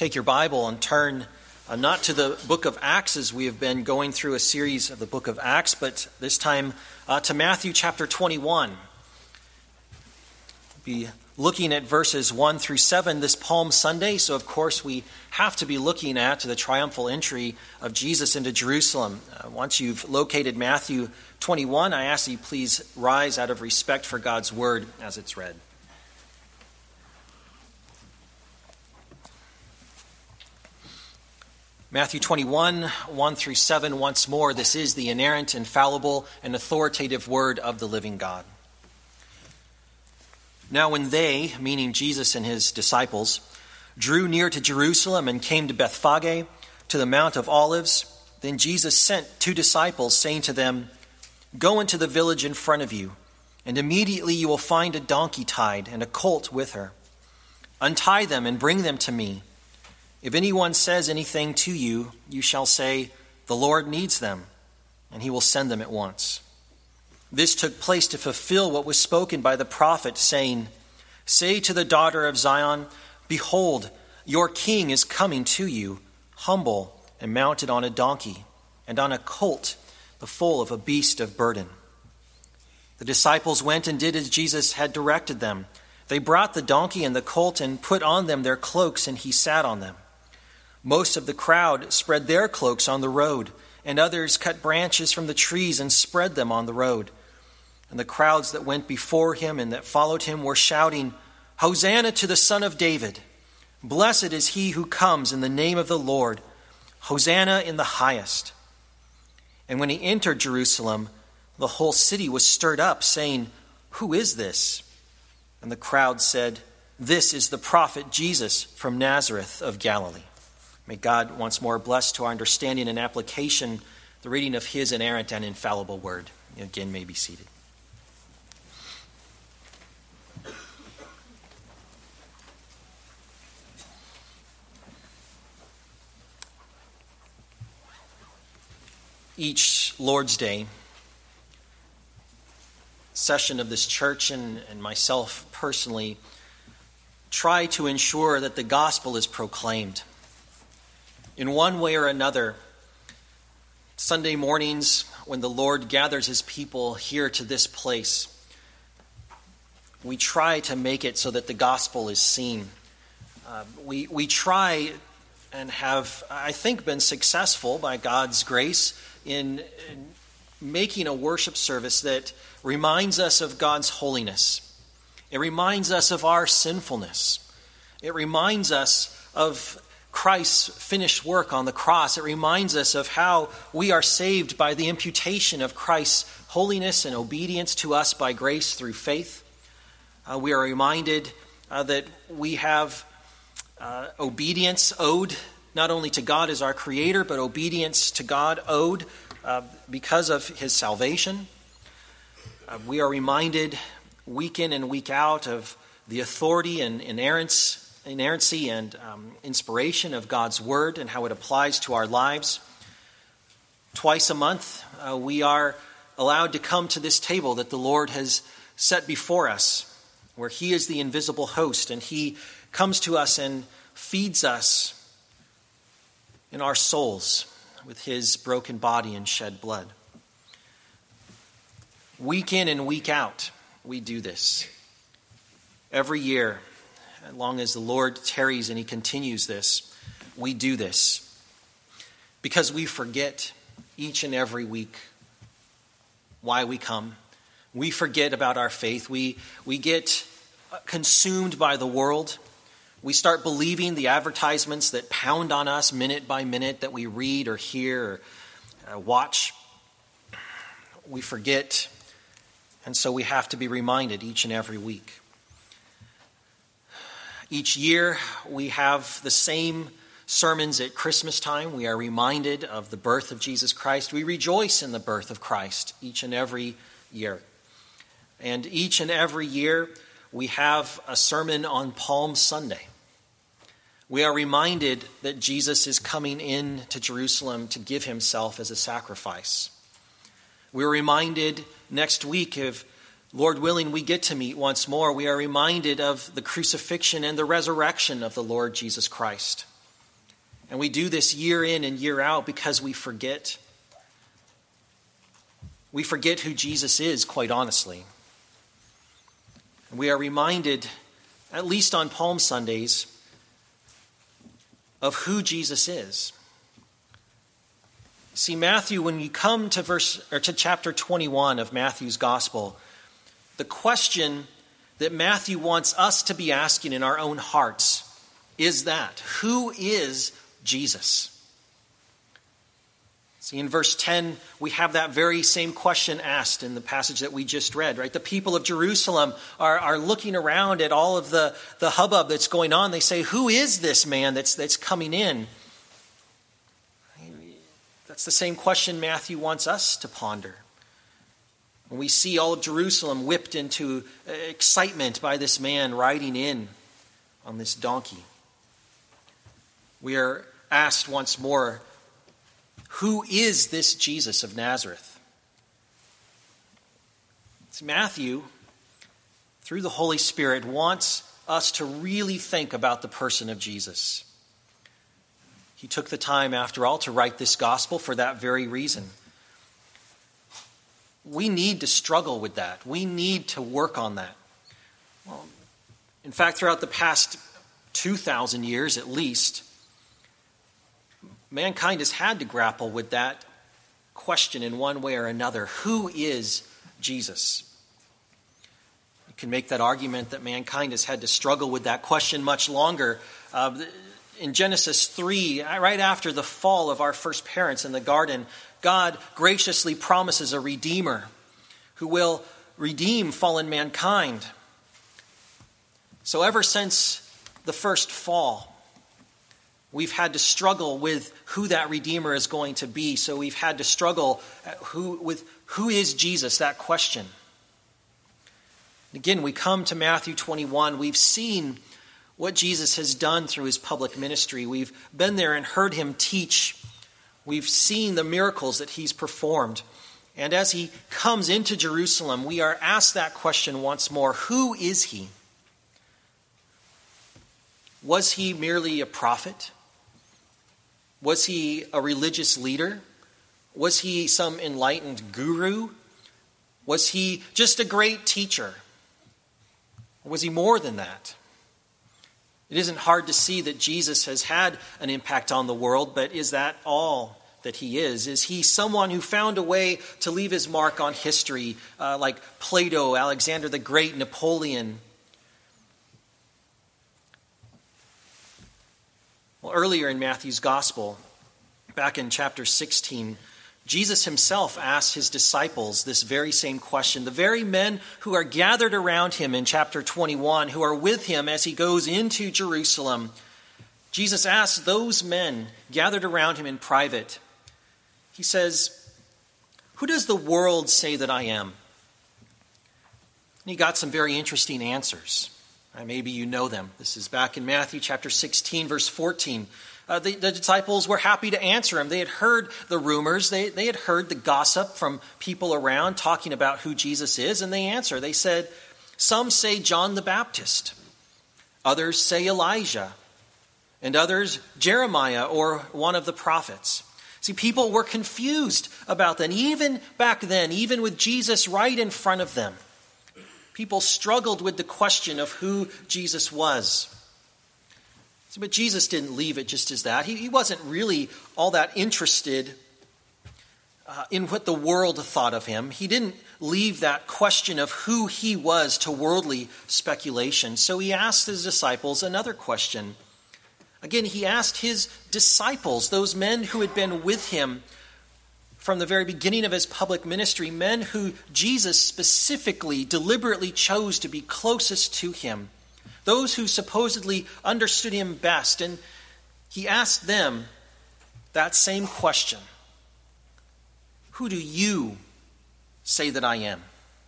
Take your Bible and turn not to the book of Acts, as we have been going through a series of the book of Acts, but this time to Matthew chapter 21. We'll be looking at verses 1 through 7 this Palm Sunday, so of course we have to be looking at the triumphal entry of Jesus into Jerusalem. Once you've located Matthew 21, I ask that you please rise out of respect for God's word as it's read. Matthew 21, 1 through 7, once more, this is the inerrant, infallible, and authoritative word of the living God. Now when they, meaning Jesus and his disciples, drew near to Jerusalem and came to Bethphage, to the Mount of Olives, then Jesus sent 2 disciples, saying to them, "Go into the village in front of you, and immediately you will find a donkey tied and a colt with her. Untie them and bring them to me. If anyone says anything to you, you shall say, 'The Lord needs them,' and he will send them at once." This took place to fulfill what was spoken by the prophet, saying, "Say to the daughter of Zion, Behold, your king is coming to you, humble and mounted on a donkey, and on a colt, the foal of a beast of burden." The disciples went and did as Jesus had directed them. They brought the donkey and the colt and put on them their cloaks, and he sat on them. Most of the crowd spread their cloaks on the road, and others cut branches from the trees and spread them on the road. And the crowds that went before him and that followed him were shouting, "Hosanna to the Son of David! Blessed is he who comes in the name of the Lord! Hosanna in the highest!" And when he entered Jerusalem, the whole city was stirred up, saying, "Who is this?" And the crowd said, "This is the prophet Jesus from Nazareth of Galilee." May God once more bless to our understanding and application the reading of his inerrant and infallible word. You again may be seated. Each Lord's Day session of this church and myself personally try to ensure that the gospel is proclaimed. In one way or another, Sunday mornings when the Lord gathers his people here to this place, we try to make it so that the gospel is seen. We try and have, I think, been successful by God's grace in making a worship service that reminds us of God's holiness. It reminds us of our sinfulness. It reminds us of Christ's finished work on the cross. It reminds us of how we are saved by the imputation of Christ's holiness and obedience to us by grace through faith. We are reminded that we have obedience owed not only to God as our Creator, but obedience to God owed because of his salvation. We are reminded week in and week out of the authority and inerrancy and inspiration of God's word and how it applies to our lives. Twice a month, we are allowed to come to this table that the Lord has set before us, where he is the invisible host, and he comes to us and feeds us in our souls with his broken body and shed blood. Week in and week out, we do this. Every year, as long as the Lord tarries and he continues this, we do this. Because we forget each and every week why we come. We forget about our faith. We get consumed by the world. We start believing the advertisements that pound on us minute by minute that we read or hear or watch. We forget, and so we have to be reminded each and every week. Each year, we have the same sermons at Christmas time. We are reminded of the birth of Jesus Christ. We rejoice in the birth of Christ each and every year. And each and every year, we have a sermon on Palm Sunday. We are reminded that Jesus is coming in to Jerusalem to give himself as a sacrifice. We're reminded next week, if Lord willing we get to meet once more, we are reminded of the crucifixion and the resurrection of the Lord Jesus Christ. And we do this year in and year out because we forget. We forget who Jesus is, quite honestly. And we are reminded, at least on Palm Sundays, of who Jesus is. See, Matthew, when you come to chapter 21 of Matthew's Gospel, the question that Matthew wants us to be asking in our own hearts is that, who is Jesus? See, in verse 10, we have that very same question asked in the passage that we just read, right? The people of Jerusalem are looking around at all of the hubbub that's going on. They say, who is this man that's coming in? That's the same question Matthew wants us to ponder. When we see all of Jerusalem whipped into excitement by this man riding in on this donkey, we are asked once more, who is this Jesus of Nazareth? See, Matthew, through the Holy Spirit, wants us to really think about the person of Jesus. He took the time, after all, to write this gospel for that very reason. We need to struggle with that. We need to work on that. Well, in fact, throughout the past 2,000 years at least, mankind has had to grapple with that question in one way or another. Who is Jesus? You can make that argument that mankind has had to struggle with that question much longer. In Genesis 3, right after the fall of our first parents in the garden, God graciously promises a Redeemer who will redeem fallen mankind. So ever since the first fall, we've had to struggle with who that Redeemer is going to be. So we've had to struggle with who is Jesus, that question. Again, we come to Matthew 21. We've seen what Jesus has done through his public ministry. We've been there and heard him teach. We've seen the miracles that he's performed. And as he comes into Jerusalem, we are asked that question once more. Who is he? Was he merely a prophet? Was he a religious leader? Was he some enlightened guru? Was he just a great teacher? Or was he more than that? It isn't hard to see that Jesus has had an impact on the world, but is that all that he is? Is he someone who found a way to leave his mark on history, like Plato, Alexander the Great, Napoleon? Well, earlier in Matthew's Gospel, back in chapter 16, Jesus himself asked his disciples this very same question. The very men who are gathered around him in chapter 21, who are with him as he goes into Jerusalem, Jesus asked those men gathered around him in private, he says, "Who does the world say that I am?" And he got some very interesting answers. Maybe you know them. This is back in Matthew chapter 16, verse 14. The disciples were happy to answer him. They had heard the rumors. They had heard the gossip from people around talking about who Jesus is, and they answer. They said, "Some say John the Baptist. Others say Elijah. And others Jeremiah or one of the prophets." See, people were confused about that. Even back then, even with Jesus right in front of them, people struggled with the question of who Jesus was. But Jesus didn't leave it just as that. He wasn't really all that interested in what the world thought of him. He didn't leave that question of who he was to worldly speculation. So he asked his disciples another question. Again, he asked his disciples, those men who had been with him from the very beginning of his public ministry, men who Jesus specifically, deliberately chose to be closest to him, those who supposedly understood him best. And he asked them that same question. Who do you say that I am?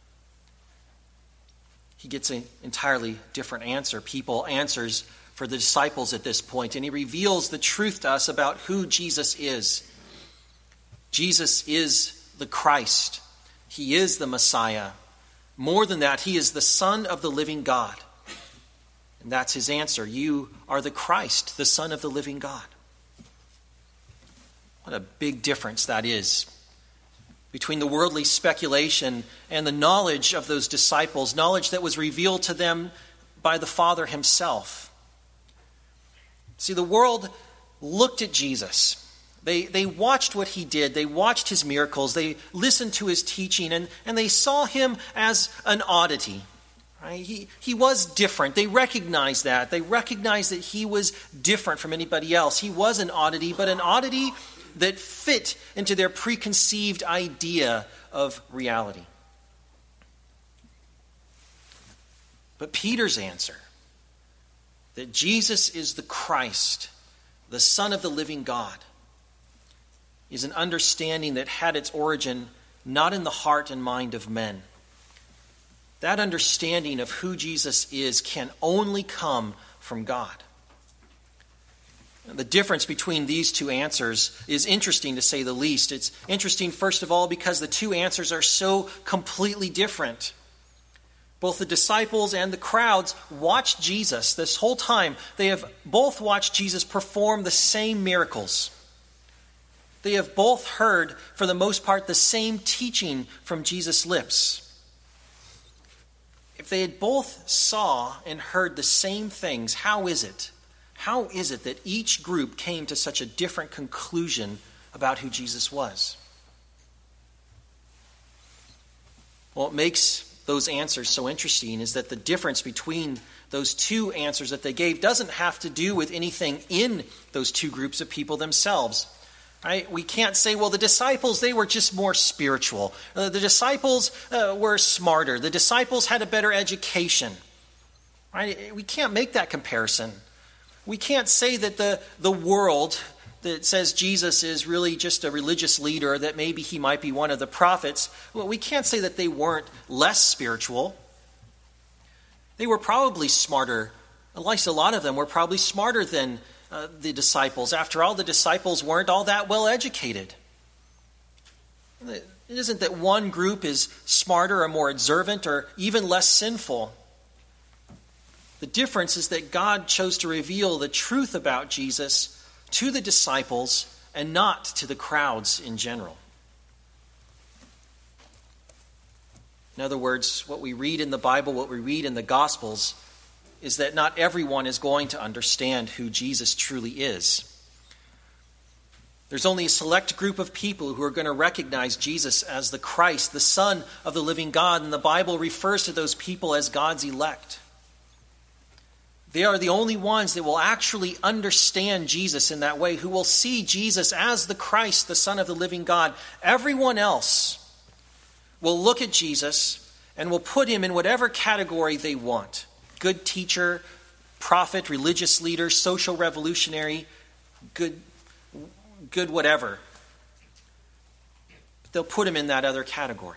He gets an entirely different answer. People answers for the disciples at this point, and he reveals the truth to us about who Jesus is. Jesus is the Christ. He is the Messiah. More than that, he is the Son of the living God. And that's his answer. You are the Christ, the Son of the living God. What a big difference that is between the worldly speculation and the knowledge of those disciples, knowledge that was revealed to them by the Father himself. See, the world looked at Jesus. They watched what he did. They watched his miracles. They listened to his teaching, and they saw him as an oddity. Right? He was different. They recognized that. They recognized that he was different from anybody else. He was an oddity, but an oddity that fit into their preconceived idea of reality. But Peter's answer, that Jesus is the Christ, the Son of the living God, is an understanding that had its origin not in the heart and mind of men. That understanding of who Jesus is can only come from God. The difference between these two answers is interesting, to say the least. It's interesting, first of all, because the two answers are so completely different. Both the disciples and the crowds watched Jesus this whole time. They have both watched Jesus perform the same miracles. They have both heard, for the most part, the same teaching from Jesus' lips. If they had both saw and heard the same things, how is it that each group came to such a different conclusion about who Jesus was? Well, what makes those answers so interesting is that the difference between those two answers that they gave doesn't have to do with anything in those two groups of people themselves. Right? We can't say, well, the disciples, they were just more spiritual. The disciples were smarter. The disciples had a better education. Right? We can't make that comparison. We can't say that the world that says Jesus is really just a religious leader, that maybe he might be one of the prophets, well, we can't say that they weren't less spiritual. They were probably smarter. At least a lot of them were probably smarter than the disciples. After all, the disciples weren't all that well educated. It isn't that one group is smarter or more observant or even less sinful. The difference is that God chose to reveal the truth about Jesus to the disciples and not to the crowds in general. In other words, what we read in the Bible, what we read in the Gospels, is that not everyone is going to understand who Jesus truly is. There's only a select group of people who are going to recognize Jesus as the Christ, the Son of the living God, and the Bible refers to those people as God's elect. They are the only ones that will actually understand Jesus in that way, who will see Jesus as the Christ, the Son of the living God. Everyone else will look at Jesus and will put him in whatever category they want. Good teacher, prophet, religious leader, social revolutionary, good whatever. They'll put him in that other category.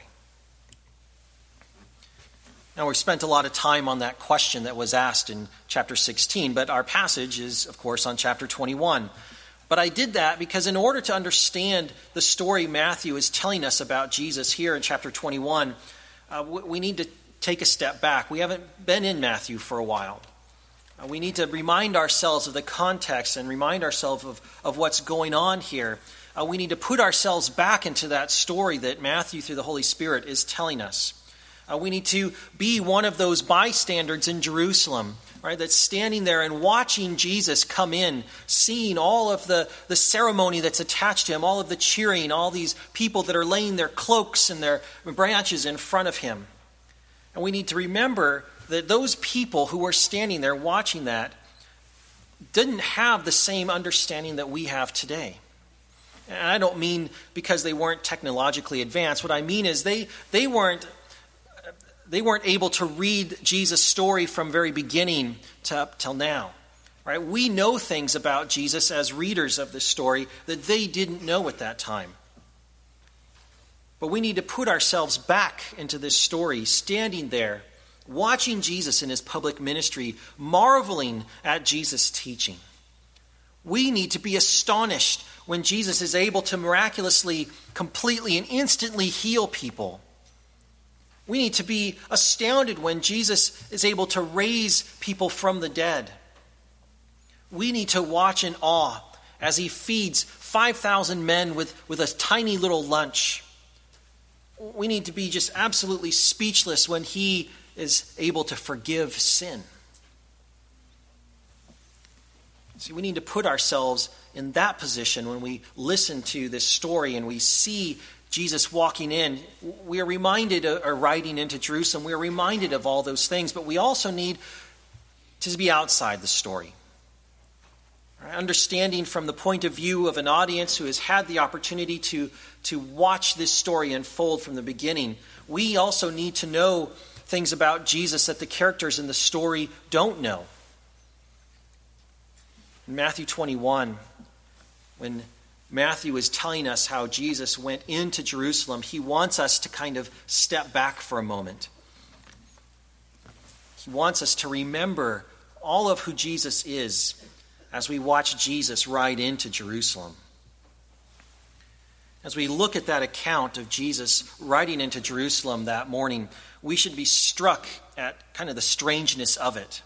Now, we've spent a lot of time on that question that was asked in chapter 16, but our passage is, of course, on chapter 21. But I did that because in order to understand the story Matthew is telling us about Jesus here in chapter 21, we need to take a step back. We haven't been in Matthew for a while. We need to remind ourselves of the context and remind ourselves of what's going on here. We need to put ourselves back into that story that Matthew, through the Holy Spirit, is telling us. We need to be one of those bystanders in Jerusalem, right, that's standing there and watching Jesus come in, seeing all of the ceremony that's attached to him, all of the cheering, all these people that are laying their cloaks and their branches in front of him. And we need to remember that those people who were standing there watching that didn't have the same understanding that we have today. And I don't mean because they weren't technologically advanced. What I mean is they weren't able to read Jesus' story from very beginning to up till now. Right? We know things about Jesus as readers of this story that they didn't know at that time. But we need to put ourselves back into this story, standing there, watching Jesus in his public ministry, marveling at Jesus' teaching. We need to be astonished when Jesus is able to miraculously, completely, and instantly heal people. We need to be astounded when Jesus is able to raise people from the dead. We need to watch in awe as he feeds 5,000 men with a tiny little lunch. We need to be just absolutely speechless when he is able to forgive sin. See, we need to put ourselves in that position when we listen to this story and we see Jesus walking in. We are reminded, or riding into Jerusalem, we are reminded of all those things, but we also need to be outside the story. Understanding from the point of view of an audience who has had the opportunity to watch this story unfold from the beginning, we also need to know things about Jesus that the characters in the story don't know. In Matthew 21, when Matthew is telling us how Jesus went into Jerusalem, he wants us to kind of step back for a moment. He wants us to remember all of who Jesus is as we watch Jesus ride into Jerusalem. As we look at that account of Jesus riding into Jerusalem that morning, we should be struck at kind of the strangeness of it.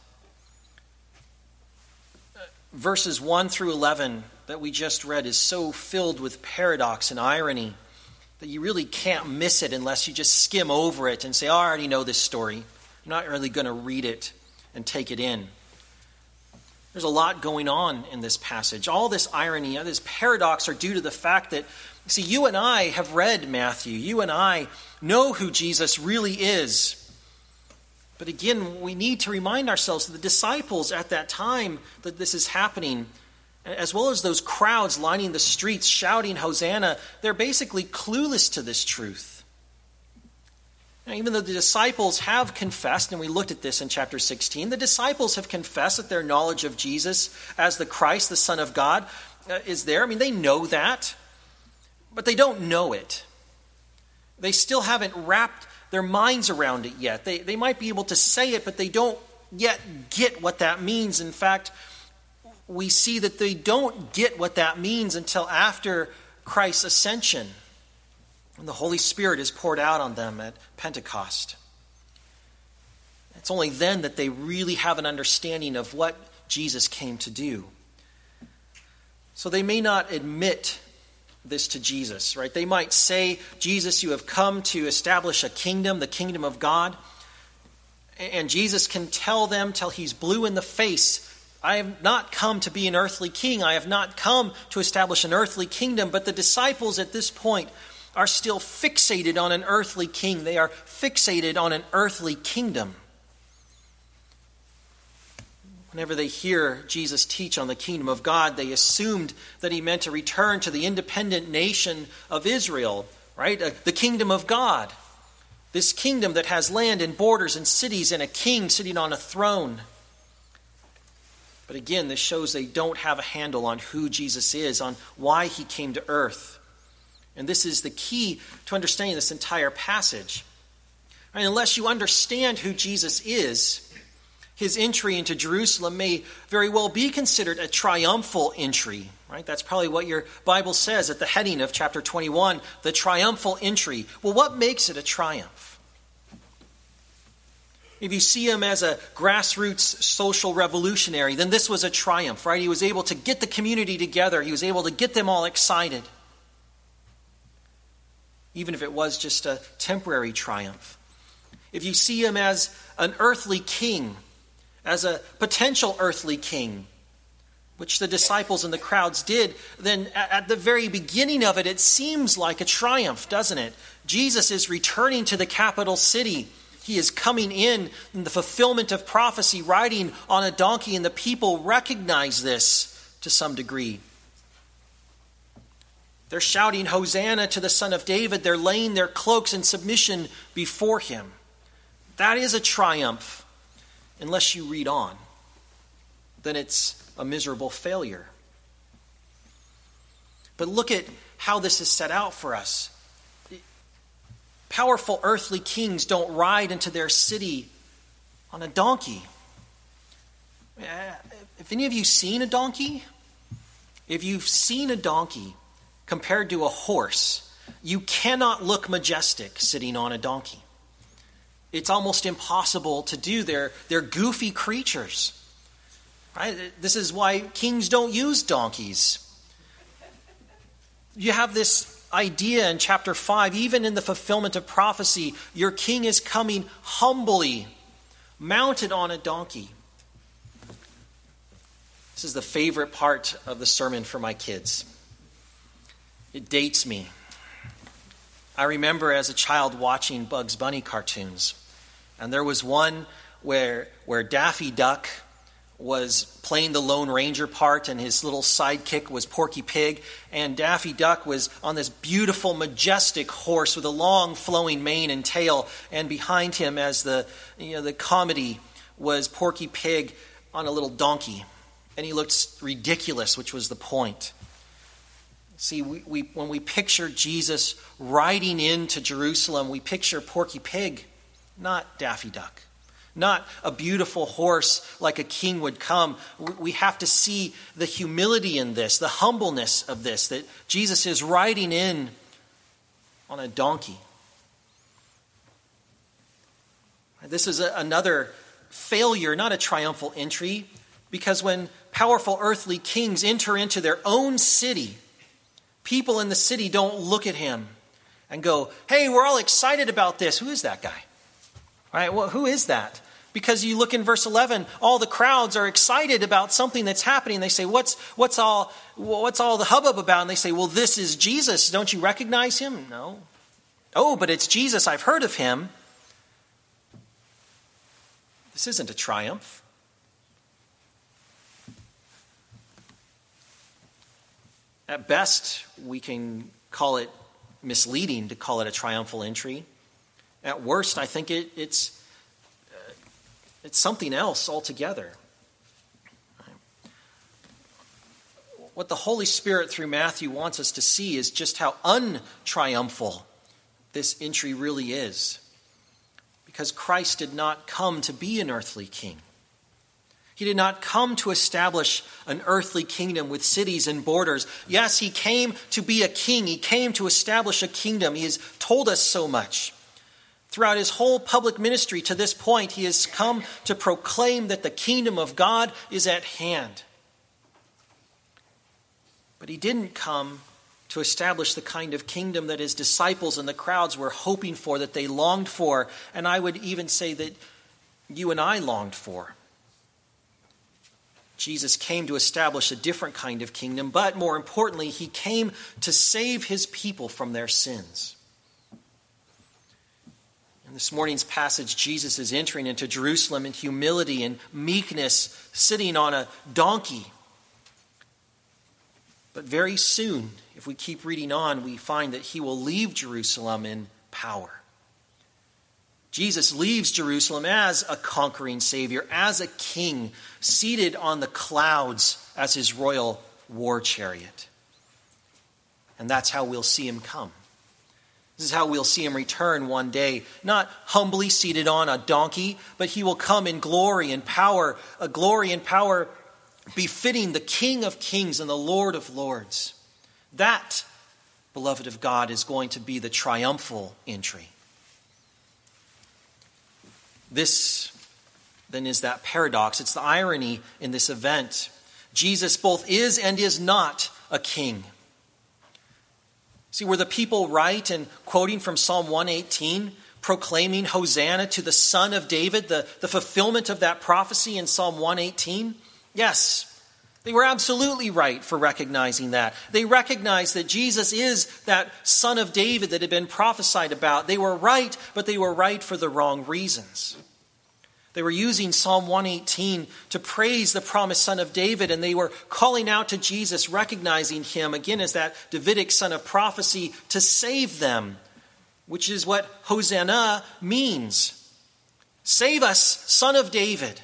Verses 1 through 11 that we just read is so filled with paradox and irony that you really can't miss it unless you just skim over it and say, oh, I already know this story. I'm not really going to read it and take it in. There's a lot going on in this passage. All this irony, this paradox are due to the fact that, see, you and I have read Matthew. You and I know who Jesus really is. But again, we need to remind ourselves that the disciples at that time that this is happening, as well as those crowds lining the streets shouting Hosanna, they're basically clueless to this truth. Now, even though the disciples have confessed, and we looked at this in chapter 16, the disciples have confessed that their knowledge of Jesus as the Christ, the Son of God, is there. I mean, they know that, but they don't know it. They still haven't wrapped their minds around it yet. They might be able to say it, but they don't yet get what that means. In fact, we see that they don't get what that means until after Christ's ascension, when the Holy Spirit is poured out on them at Pentecost. It's only then that they really have an understanding of what Jesus came to do. So they may not admit this to Jesus, right? They might say, Jesus, you have come to establish a kingdom, the kingdom of God. And Jesus can tell them till he's blue in the face, I have not come to be an earthly king. I have not come to establish an earthly kingdom. But the disciples at this point are still fixated on an earthly king. They are fixated on an earthly kingdom. Whenever they hear Jesus teach on the kingdom of God, they assumed that he meant to return to the independent nation of Israel, right? The kingdom of God. This kingdom that has land and borders and cities and a king sitting on a throne. But again, this shows they don't have a handle on who Jesus is, on why he came to earth. And this is the key to understanding this entire passage. Right? Unless you understand who Jesus is, his entry into Jerusalem may very well be considered a triumphal entry, right? That's probably what your Bible says at the heading of chapter 21, the triumphal entry. Well, what makes it a triumph? If you see him as a grassroots social revolutionary, then this was a triumph, right? He was able to get the community together. He was able to get them all excited. Even if it was just a temporary triumph. If you see him as an earthly king, as a potential earthly king, which the disciples and the crowds did, then at the very beginning of it, it seems like a triumph, doesn't it? Jesus is returning to the capital city. He is coming in the fulfillment of prophecy, riding on a donkey, and the people recognize this to some degree. They're shouting, Hosanna to the Son of David. They're laying their cloaks in submission before him. That is a triumph. Unless you read on, then it's a miserable failure. But look at how this is set out for us. Powerful earthly kings don't ride into their city on a donkey. Have any of you seen a donkey? If you've seen a donkey compared to a horse, you cannot look majestic sitting on a donkey. It's almost impossible to do. They're goofy creatures. Right? This is why kings don't use donkeys. You have this idea in chapter 5, even in the fulfillment of prophecy, your king is coming humbly, mounted on a donkey. This is the favorite part of the sermon for my kids. It dates me. I remember as a child watching Bugs Bunny cartoons, and there was one where Daffy Duck was playing the Lone Ranger part, and his little sidekick was Porky Pig, and Daffy Duck was on this beautiful, majestic horse with a long, flowing mane and tail, and behind him, as the comedy, was Porky Pig on a little donkey, and he looked ridiculous, which was the point. See, when we picture Jesus riding into Jerusalem, we picture Porky Pig, not Daffy Duck. Not a beautiful horse like a king would come. We have to see the humility in this, the humbleness of this, that Jesus is riding in on a donkey. This is another failure, not a triumphal entry, because when powerful earthly kings enter into their own city, people in the city don't look at him and go, hey, we're all excited about this. Who is that guy? Right? Well, who is that? Because you look in verse 11, all the crowds are excited about something that's happening. They say, what's all the hubbub about? And they say, well, this is Jesus. Don't you recognize him? No. Oh, but it's Jesus. I've heard of him. This isn't a triumph. At best, we can call it misleading to call it a triumphal entry. At worst, I think it's something else altogether. What the Holy Spirit through Matthew wants us to see is just how untriumphal this entry really is. Because Christ did not come to be an earthly king. He did not come to establish an earthly kingdom with cities and borders. Yes, he came to be a king. He came to establish a kingdom. He has told us so much. Throughout his whole public ministry to this point, he has come to proclaim that the kingdom of God is at hand. But he didn't come to establish the kind of kingdom that his disciples and the crowds were hoping for, that they longed for, and I would even say that you and I longed for. Jesus came to establish a different kind of kingdom, but more importantly, he came to save his people from their sins. In this morning's passage, Jesus is entering into Jerusalem in humility and meekness, sitting on a donkey. But very soon, if we keep reading on, we find that he will leave Jerusalem in power. Jesus leaves Jerusalem as a conquering Savior, as a king, seated on the clouds as his royal war chariot. And that's how we'll see him come. This is how we'll see him return one day, not humbly seated on a donkey, but he will come in glory and power, a glory and power befitting the King of Kings and the Lord of Lords. That, beloved of God, is going to be the triumphal entry. This, then, is that paradox. It's the irony in this event. Jesus both is and is not a king. See, were the people right in quoting from Psalm 118, proclaiming Hosanna to the Son of David, the fulfillment of that prophecy in Psalm 118? Yes, they were absolutely right for recognizing that. They recognized that Jesus is that Son of David that had been prophesied about. They were right, but they were right for the wrong reasons. They were using Psalm 118 to praise the promised Son of David, and they were calling out to Jesus, recognizing him again as that Davidic son of prophecy to save them, which is what Hosanna means. Save us, Son of David.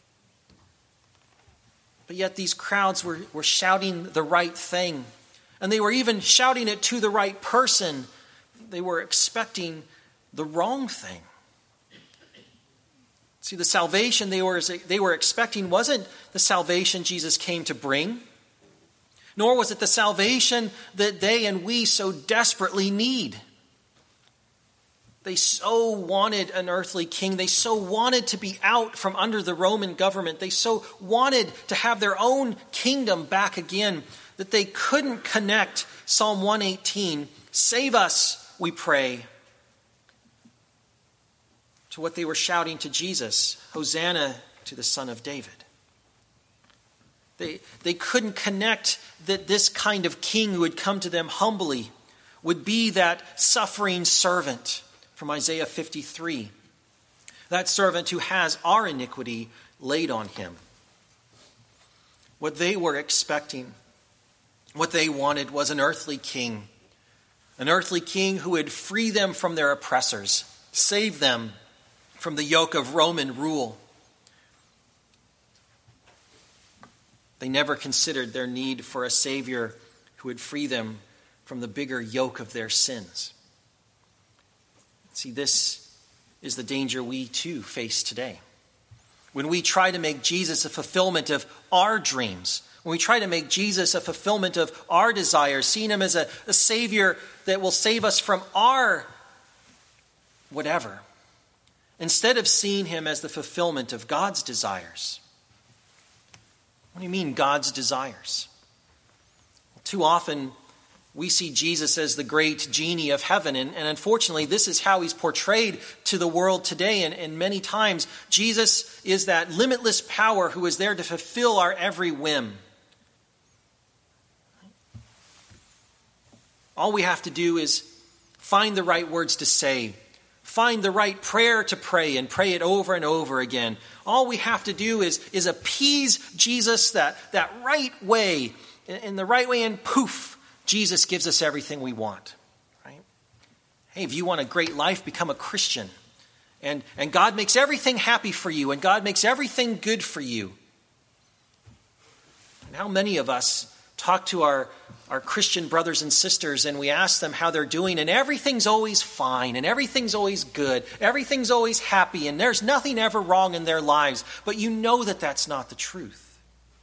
But yet these crowds were shouting the right thing, and they were even shouting it to the right person. They were expecting the wrong thing. See, the salvation they were expecting wasn't the salvation Jesus came to bring, nor was it the salvation that they and we so desperately need. They so wanted an earthly king. They so wanted to be out from under the Roman government. They so wanted to have their own kingdom back again that they couldn't connect Psalm 118, "Save us, we pray," to what they were shouting to Jesus, "Hosanna to the Son of David." They couldn't connect that this kind of king who would come to them humbly would be that suffering servant from Isaiah 53. That servant who has our iniquity laid on him. What they were expecting, what they wanted, was an earthly king. An earthly king who would free them from their oppressors, save them from the yoke of Roman rule. They never considered their need for a Savior who would free them from the bigger yoke of their sins. See, this is the danger we too face today. When we try to make Jesus a fulfillment of our dreams, when we try to make Jesus a fulfillment of our desires, seeing him as a Savior that will save us from our whatever, instead of seeing him as the fulfillment of God's desires. What do you mean, God's desires? Too often, we see Jesus as the great genie of heaven, and unfortunately, this is how he's portrayed to the world today, and many times, Jesus is that limitless power who is there to fulfill our every whim. All we have to do is find the right words to say, find the right prayer to pray, and pray it over and over again. All we have to do is appease Jesus that right way, in the right way, and poof, Jesus gives us everything we want. Right? Hey, if you want a great life, become a Christian. And God makes everything happy for you, and God makes everything good for you. And how many of us talk to our Christian brothers and sisters, and we ask them how they're doing, and everything's always fine, and everything's always good, everything's always happy, and there's nothing ever wrong in their lives. But you know that that's not the truth.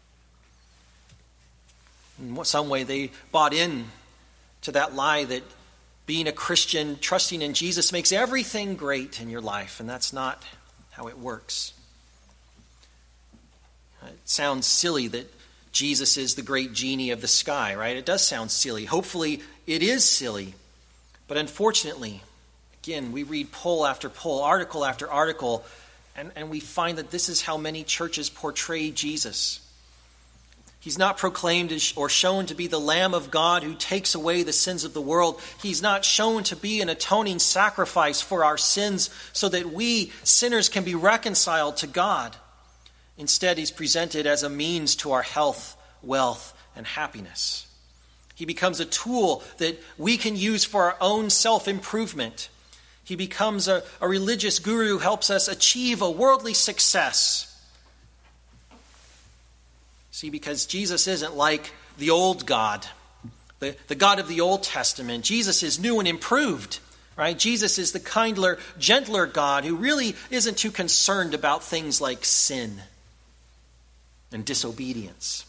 In some way, they bought in to that lie that being a Christian, trusting in Jesus, makes everything great in your life, and that's not how it works. It sounds silly that Jesus is the great genie of the sky, right? It does sound silly. Hopefully, it is silly. But unfortunately, again, we read poll after poll, article after article, and we find that this is how many churches portray Jesus. He's not proclaimed or shown to be the Lamb of God who takes away the sins of the world. He's not shown to be an atoning sacrifice for our sins so that we, sinners, can be reconciled to God. Instead, he's presented as a means to our health, wealth, and happiness. He becomes a tool that we can use for our own self-improvement. He becomes a religious guru who helps us achieve a worldly success. See, because Jesus isn't like the old God, the God of the Old Testament. Jesus is new and improved, right? Jesus is the kinder, gentler God who really isn't too concerned about things like sin and disobedience.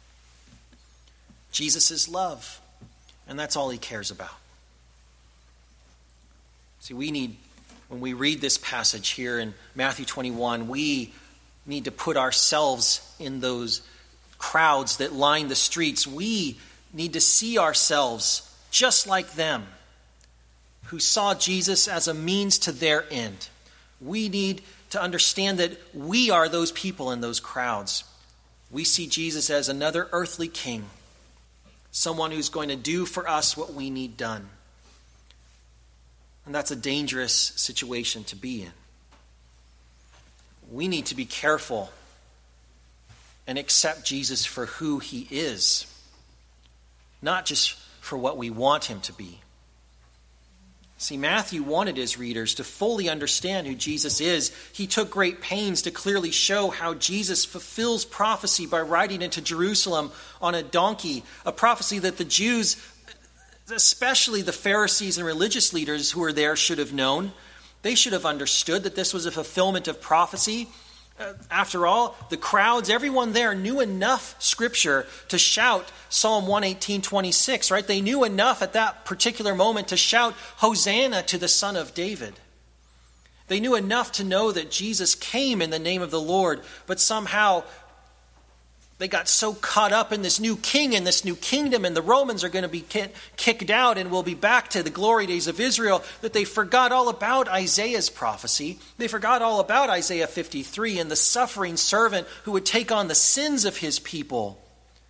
Jesus is love, and that's all he cares about. See, when we read this passage here in Matthew 21, we need to put ourselves in those crowds that line the streets. We need to see ourselves just like them, who saw Jesus as a means to their end. We need to understand that we are those people in those crowds. We see Jesus as another earthly king, someone who's going to do for us what we need done. And that's a dangerous situation to be in. We need to be careful and accept Jesus for who he is, not just for what we want him to be. See, Matthew wanted his readers to fully understand who Jesus is. He took great pains to clearly show how Jesus fulfills prophecy by riding into Jerusalem on a donkey, a prophecy that the Jews, especially the Pharisees and religious leaders who were there, should have known. They should have understood that this was a fulfillment of prophecy, After all, the crowds, everyone there knew enough Scripture to shout Psalm 118:26, right? They knew enough at that particular moment to shout Hosanna to the Son of David. They knew enough to know that Jesus came in the name of the Lord, but somehow they got so caught up in this new king and this new kingdom, and the Romans are going to be kicked out and we'll be back to the glory days of Israel, that they forgot all about Isaiah's prophecy. They forgot all about Isaiah 53 and the suffering servant who would take on the sins of his people.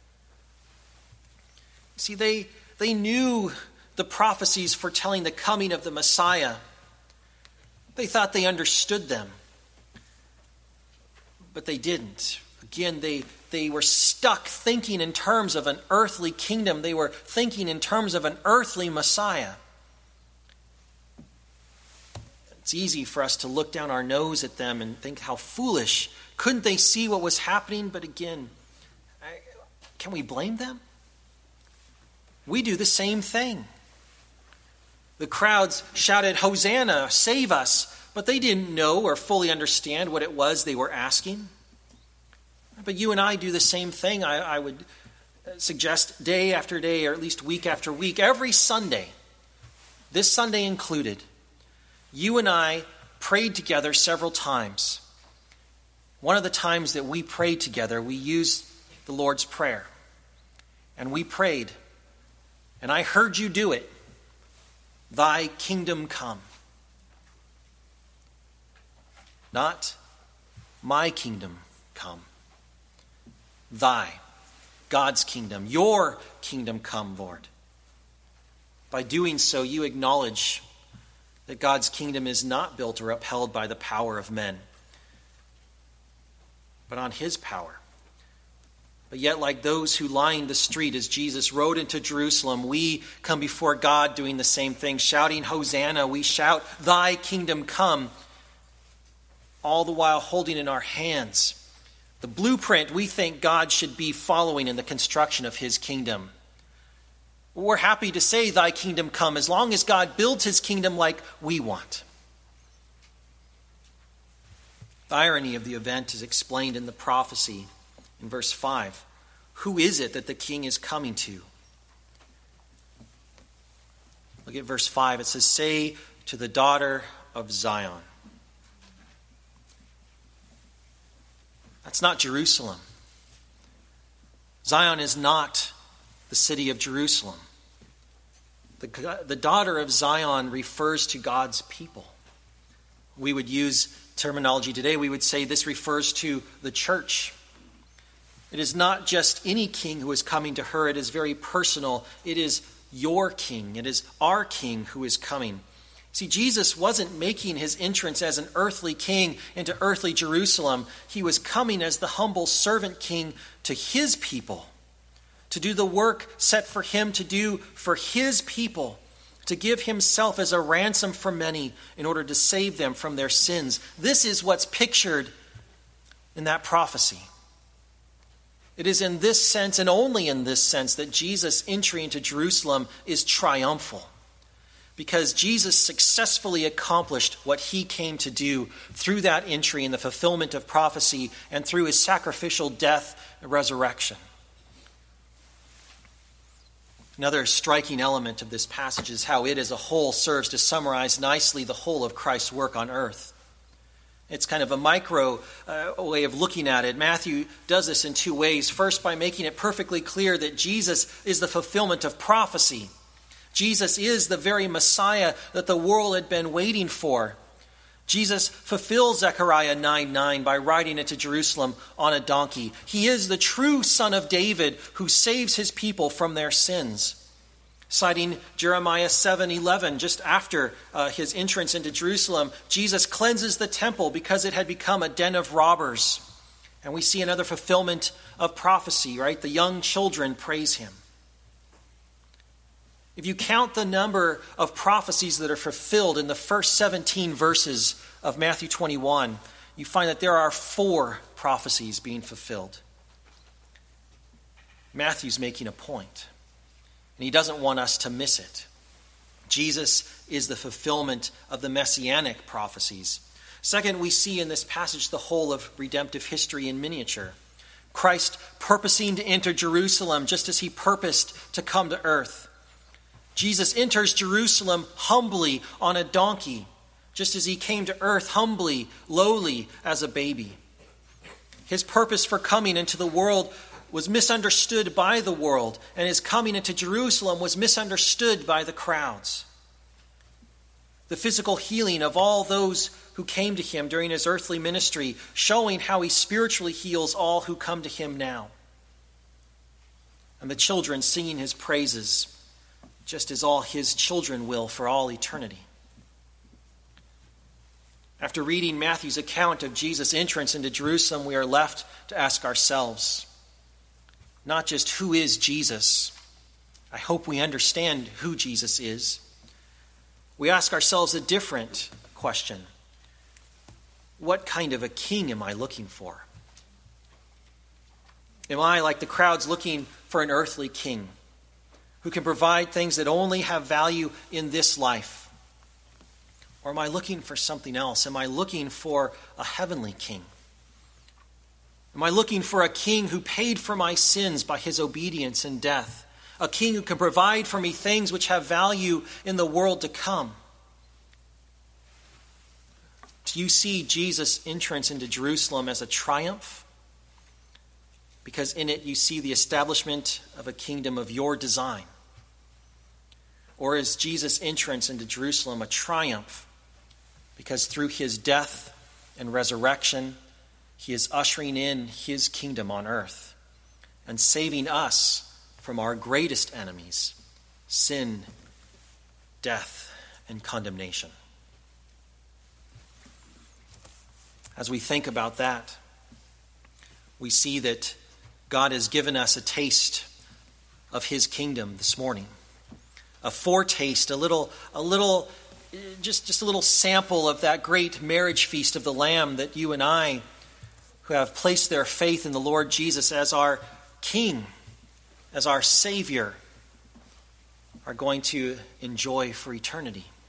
See, they knew the prophecies foretelling the coming of the Messiah. They thought they understood them, but they didn't. Again, they were stuck thinking in terms of an earthly kingdom. They were thinking in terms of an earthly Messiah. It's easy for us to look down our nose at them and think how foolish. Couldn't they see what was happening? But again, can we blame them? We do the same thing. The crowds shouted, Hosanna, save us, but they didn't know or fully understand what it was they were asking. But you and I do the same thing. I would suggest day after day, or at least week after week, every Sunday, this Sunday included, you and I prayed together several times. One of the times that we prayed together, we used the Lord's Prayer. And we prayed, and I heard you do it. Thy kingdom come. Not my kingdom come. Thy, God's kingdom, your kingdom come, Lord. By doing so, you acknowledge that God's kingdom is not built or upheld by the power of men, but on his power. But yet, like those who lined the street as Jesus rode into Jerusalem, we come before God doing the same thing, shouting Hosanna. We shout, Thy kingdom come, all the while holding in our hands the blueprint we think God should be following in the construction of his kingdom. We're happy to say, Thy kingdom come, as long as God builds his kingdom like we want. The irony of the event is explained in the prophecy in verse 5. Who is it that the king is coming to? Look at verse 5. It says, Say to the daughter of Zion. That's not Jerusalem. Zion is not the city of Jerusalem. The daughter of Zion refers to God's people. We would use terminology today. We would say this refers to the church. It is not just any king who is coming to her. It is very personal. It is your king. It is our king who is coming. See, Jesus wasn't making his entrance as an earthly king into earthly Jerusalem. He was coming as the humble servant king to his people, to do the work set for him to do for his people, to give himself as a ransom for many in order to save them from their sins. This is what's pictured in that prophecy. It is in this sense, and only in this sense, that Jesus' entry into Jerusalem is triumphal. Because Jesus successfully accomplished what he came to do through that entry in the fulfillment of prophecy and through his sacrificial death and resurrection. Another striking element of this passage is how it as a whole serves to summarize nicely the whole of Christ's work on earth. It's kind of a micro way of looking at it. Matthew does this in two ways. First, by making it perfectly clear that Jesus is the fulfillment of prophecy. Jesus is the very Messiah that the world had been waiting for. Jesus fulfills Zechariah 9:9 by riding into Jerusalem on a donkey. He is the true Son of David who saves his people from their sins. Citing Jeremiah 7:11, just after his entrance into Jerusalem, Jesus cleanses the temple because it had become a den of robbers. And we see another fulfillment of prophecy, right? The young children praise him. If you count the number of prophecies that are fulfilled in the first 17 verses of Matthew 21, you find that there are 4 prophecies being fulfilled. Matthew's making a point, and he doesn't want us to miss it. Jesus is the fulfillment of the messianic prophecies. Second, we see in this passage the whole of redemptive history in miniature. Christ purposing to enter Jerusalem just as he purposed to come to earth. Jesus enters Jerusalem humbly on a donkey, just as he came to earth humbly, lowly as a baby. His purpose for coming into the world was misunderstood by the world, and his coming into Jerusalem was misunderstood by the crowds. The physical healing of all those who came to him during his earthly ministry, showing how he spiritually heals all who come to him now. And the children singing his praises, just as all his children will for all eternity. After reading Matthew's account of Jesus' entrance into Jerusalem, we are left to ask ourselves, not just who is Jesus. I hope we understand who Jesus is. We ask ourselves a different question. What kind of a king am I looking for? Am I, like the crowds, looking for an earthly king who can provide things that only have value in this life? Or am I looking for something else? Am I looking for a heavenly king? Am I looking for a king who paid for my sins by his obedience and death? A king who can provide for me things which have value in the world to come? Do you see Jesus' entrance into Jerusalem as a triumph? Because in it you see the establishment of a kingdom of your design. Or is Jesus' entrance into Jerusalem a triumph? Because through his death and resurrection, he is ushering in his kingdom on earth and saving us from our greatest enemies, sin, death, and condemnation. As we think about that, we see that God has given us a taste of his kingdom this morning. A foretaste, a little sample of that great marriage feast of the Lamb that you and I, who have placed their faith in the Lord Jesus as our King, as our Savior, are going to enjoy for eternity.